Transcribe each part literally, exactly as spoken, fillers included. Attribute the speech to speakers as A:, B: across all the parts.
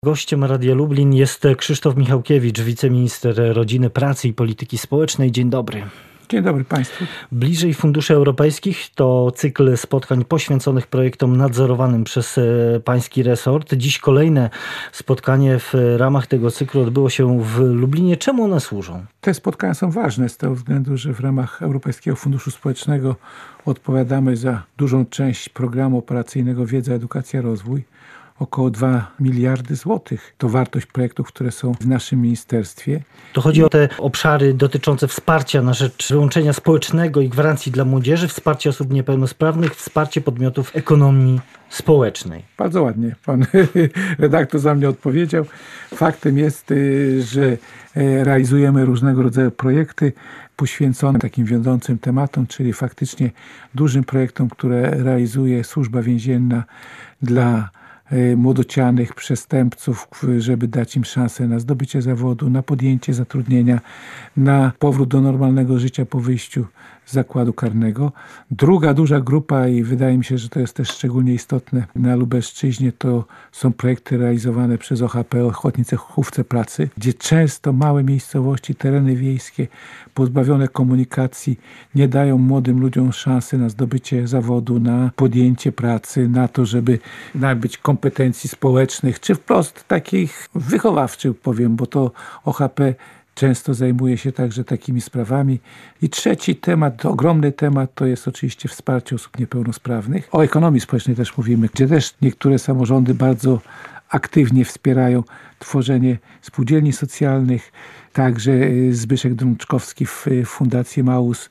A: Gościem Radia Lublin jest Krzysztof Michałkiewicz, wiceminister rodziny, pracy i polityki społecznej. Dzień dobry.
B: Dzień dobry Państwu.
A: Bliżej funduszy europejskich to cykl spotkań poświęconych projektom nadzorowanym przez pański resort. Dziś kolejne spotkanie w ramach tego cyklu odbyło się w Lublinie. Czemu one służą?
B: Te spotkania są ważne z tego względu, że w ramach Europejskiego Funduszu Społecznego odpowiadamy za dużą część programu operacyjnego Wiedza, Edukacja, Rozwój. Około dwa miliardy złotych to wartość projektów, które są w naszym ministerstwie.
A: To chodzi o te obszary dotyczące wsparcia na rzecz wyłączenia społecznego i gwarancji dla młodzieży, wsparcie osób niepełnosprawnych, wsparcie podmiotów ekonomii społecznej.
B: Bardzo ładnie pan redaktor za mnie odpowiedział. Faktem jest, że realizujemy różnego rodzaju projekty poświęcone takim wiodącym tematom, czyli faktycznie dużym projektom, które realizuje Służba Więzienna dla młodocianych przestępców, żeby dać im szansę na zdobycie zawodu, na podjęcie zatrudnienia, na powrót do normalnego życia po wyjściu z zakładu karnego. Druga duża grupa, i wydaje mi się, że to jest też szczególnie istotne na Lubelszczyźnie, to są projekty realizowane przez O H P, Ochotnicze Hufce Pracy, gdzie często małe miejscowości, tereny wiejskie pozbawione komunikacji nie dają młodym ludziom szansy na zdobycie zawodu, na podjęcie pracy, na to, żeby nabyć kompetencji społecznych, czy wprost takich wychowawczych, powiem, bo to O H P często zajmuje się także takimi sprawami. I trzeci temat, ogromny temat, to jest oczywiście wsparcie osób niepełnosprawnych. O ekonomii społecznej też mówimy, gdzie też niektóre samorządy bardzo aktywnie wspierają tworzenie spółdzielni socjalnych. Także Zbyszek Drączkowski w Fundacji Maus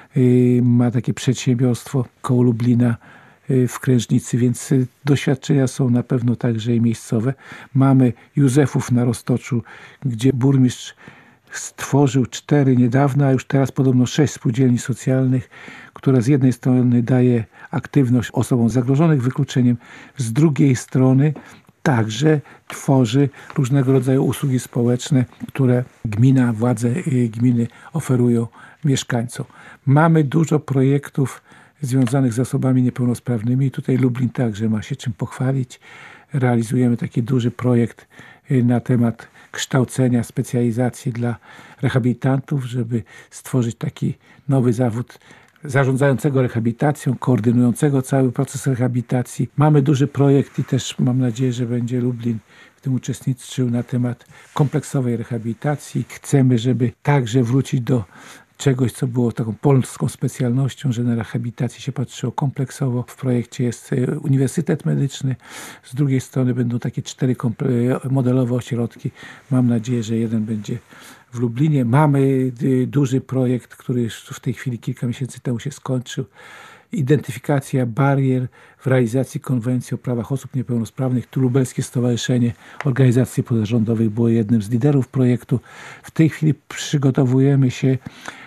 B: ma takie przedsiębiorstwo koło Lublina w Krężnicy, więc doświadczenia są na pewno także i miejscowe. Mamy Józefów na Roztoczu, gdzie burmistrz stworzył cztery niedawno, a już teraz podobno sześć spółdzielni socjalnych, która z jednej strony daje aktywność osobom zagrożonych wykluczeniem, z drugiej strony także tworzy różnego rodzaju usługi społeczne, które gmina, władze gminy oferują mieszkańcom. Mamy dużo projektów związanych z osobami niepełnosprawnymi i tutaj Lublin także ma się czym pochwalić. Realizujemy taki duży projekt na temat kształcenia, specjalizacji dla rehabilitantów, żeby stworzyć taki nowy zawód zarządzającego rehabilitacją, koordynującego cały proces rehabilitacji. Mamy duży projekt i też mam nadzieję, że będzie Lublin w tym uczestniczył na temat kompleksowej rehabilitacji. Chcemy, żeby także wrócić do czegoś, co było taką polską specjalnością, że na rehabilitację się patrzyło kompleksowo. W projekcie jest Uniwersytet Medyczny. Z drugiej strony będą takie cztery modelowe ośrodki. Mam nadzieję, że jeden będzie w Lublinie. Mamy duży projekt, który już w tej chwili kilka miesięcy temu się skończył. Identyfikacja barier w realizacji Konwencji o prawach osób niepełnosprawnych. Tu Lubelskie Stowarzyszenie Organizacji Pozarządowych było jednym z liderów projektu. W tej chwili przygotowujemy się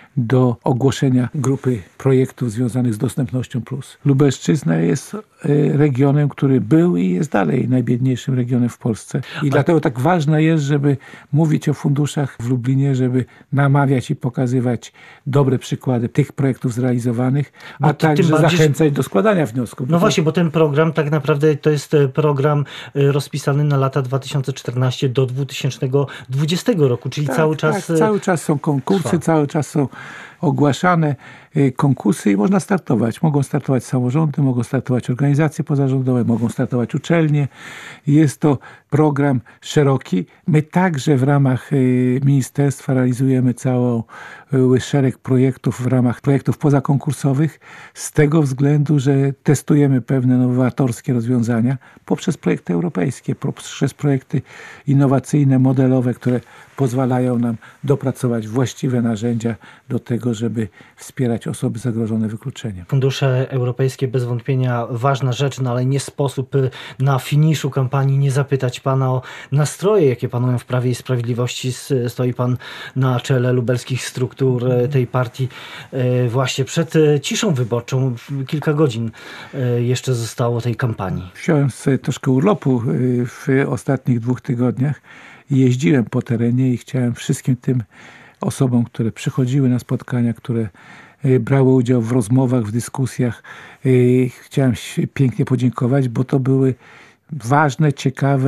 B: do ogłoszenia grupy projektów związanych z Dostępnością Plus. Lubelszczyzna jest regionem, który był i jest dalej najbiedniejszym regionem w Polsce. I A... dlatego tak ważne jest, żeby mówić o funduszach w Lublinie, żeby namawiać i pokazywać dobre przykłady tych projektów zrealizowanych, a no, także bardziej... zachęcać do składania wniosków.
A: No to... właśnie, bo ten program tak naprawdę to jest program rozpisany na lata dwa tysiące czternastego do dwa tysiące dwudziestego roku, czyli
B: tak,
A: cały czas...
B: Tak, cały czas są konkursy, trwa. cały czas są ogłaszane konkursy i można startować. Mogą startować samorządy, mogą startować organizacje pozarządowe, mogą startować uczelnie. Jest to program szeroki. My także w ramach ministerstwa realizujemy cały szereg projektów w ramach projektów pozakonkursowych z tego względu, że testujemy pewne nowatorskie rozwiązania poprzez projekty europejskie, poprzez projekty innowacyjne, modelowe, które pozwalają nam dopracować właściwe narzędzia do tego, żeby wspierać osoby zagrożone wykluczeniem.
A: Fundusze europejskie bez wątpienia ważna rzecz, no ale nie sposób na finiszu kampanii nie zapytać pana o nastroje, jakie panują w Prawie i Sprawiedliwości. Stoi pan na czele lubelskich struktur tej partii właśnie przed ciszą wyborczą. Kilka godzin jeszcze zostało tej kampanii.
B: Wziąłem sobie troszkę urlopu w ostatnich dwóch tygodniach i jeździłem po terenie i chciałem wszystkim tym osobom, które przychodziły na spotkania, które brały udział w rozmowach, w dyskusjach. Chciałem pięknie podziękować, bo to były ważne, ciekawe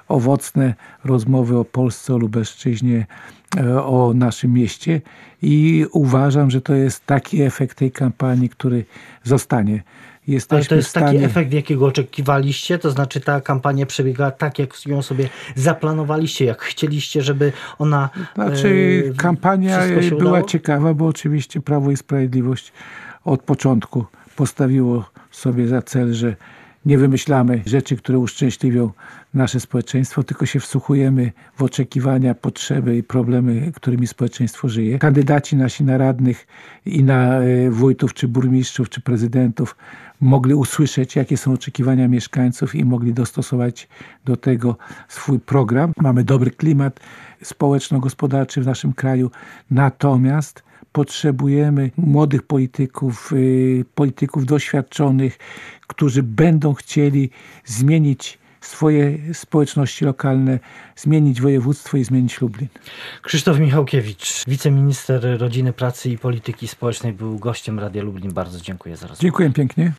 B: owocne rozmowy o Polsce, o Lubelszczyźnie, o naszym mieście i uważam, że to jest taki efekt tej kampanii, który zostanie. Jesteśmy
A: Ale to jest
B: w stanie...
A: taki efekt, jakiego oczekiwaliście? To znaczy ta kampania przebiegała tak, jak ją sobie zaplanowaliście, jak chcieliście, żeby ona
B: Znaczy
A: e,
B: kampania
A: wszystko się
B: była
A: udało?
B: ciekawa, bo oczywiście Prawo i Sprawiedliwość od początku postawiło sobie za cel, że nie wymyślamy rzeczy, które uszczęśliwią nasze społeczeństwo, tylko się wsłuchujemy w oczekiwania, potrzeby i problemy, którymi społeczeństwo żyje. Kandydaci nasi na radnych i na wójtów, czy burmistrzów, czy prezydentów mogli usłyszeć, jakie są oczekiwania mieszkańców i mogli dostosować do tego swój program. Mamy dobry klimat społeczno-gospodarczy w naszym kraju, natomiast potrzebujemy młodych polityków, polityków doświadczonych, którzy będą chcieli zmienić swoje społeczności lokalne, zmienić województwo i zmienić Lublin.
A: Krzysztof Michałkiewicz, wiceminister rodziny, pracy i polityki społecznej, był gościem Radia Lublin. Bardzo dziękuję za rozmowę.
B: Dziękuję pięknie.